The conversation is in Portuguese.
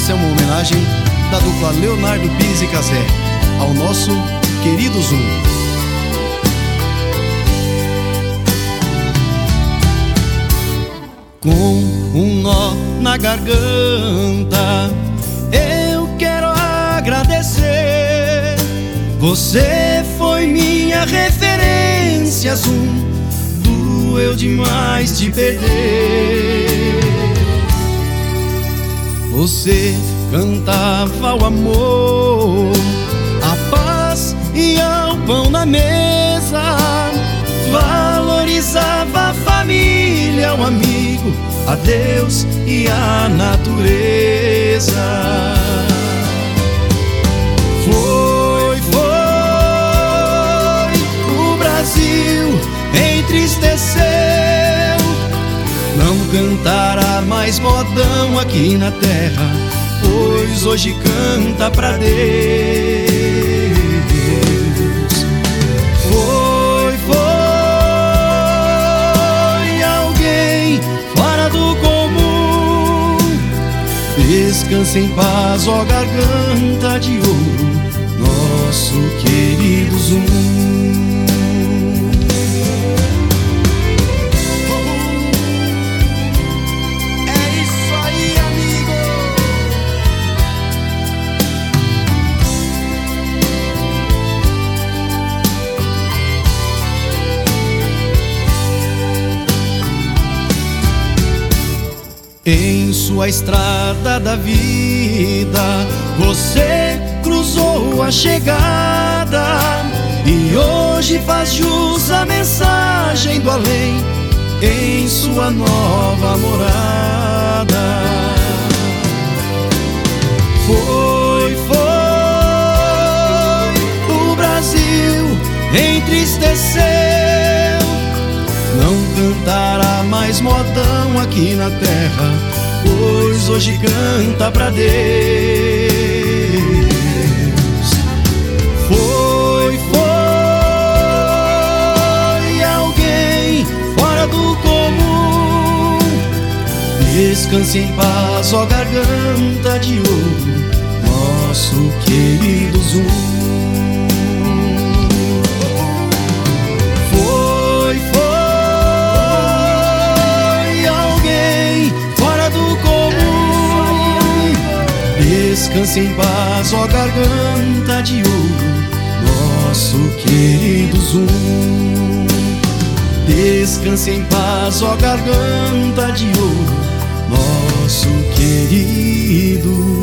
Essa é uma homenagem da dupla Leonardo Pires e Cazé ao nosso querido Zum. Com um nó na garganta, eu quero agradecer. Você foi minha referência, Zum. Doeu demais te perder. Você cantava o amor, a paz e ao pão na mesa. Valorizava a família, o amigo, a Deus e a natureza. Foi, o Brasil entristeceu. Não cantará mais modão aqui na terra, pois hoje canta pra Deus. Foi alguém fora do comum. Descanse em paz, ó garganta de ouro, nosso querido Zum. Em sua estrada da vida, você cruzou a chegada e hoje faz jus a mensagem do além em sua nova morada. Foi, o Brasil entristeceu. Não cantará mais modão aqui na terra, pois hoje canta pra Deus. Foi alguém fora do comum. Descanse em paz, ó garganta de ouro, nosso querido Zum. Descanse em paz, ó garganta de ouro, nosso querido Zum. Descanse em paz, ó garganta de ouro, nosso querido